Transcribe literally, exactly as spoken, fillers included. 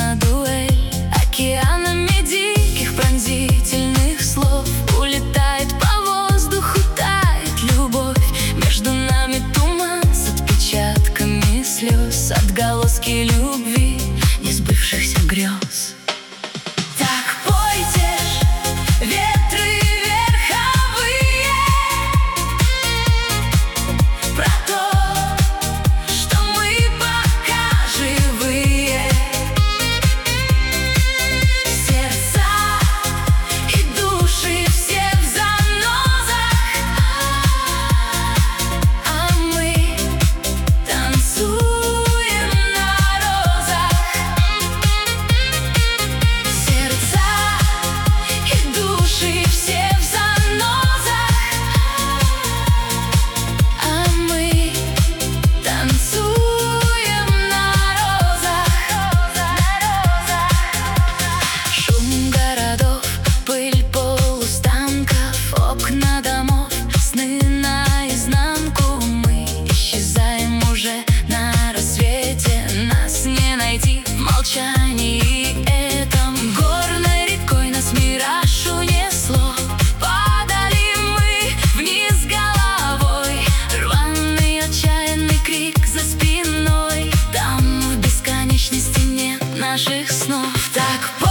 на дуэль. Океанами диких пронзительных слов улетает по воздуху, тает любовь. Между нами туман с отпечатками слез, отголоски любви, несбывшихся грез. Так пойте ж, ветры верховые, про то, что мы пока живые. Сердца и души все в занозах, а мы танцуем на розах. Сердца и души все в занозах, а мы танцуем на розах, на розах. Шум городов, пыль полустанков, окна домов, сны наизнанку. Мы исчезаем уже на рассвете, нас не найти в молчании этом. Горной рекой нас мираж унесло, падали мы вниз головой. Рваный отчаянный крик за спиной, там в бесконечности нет наших снов. Так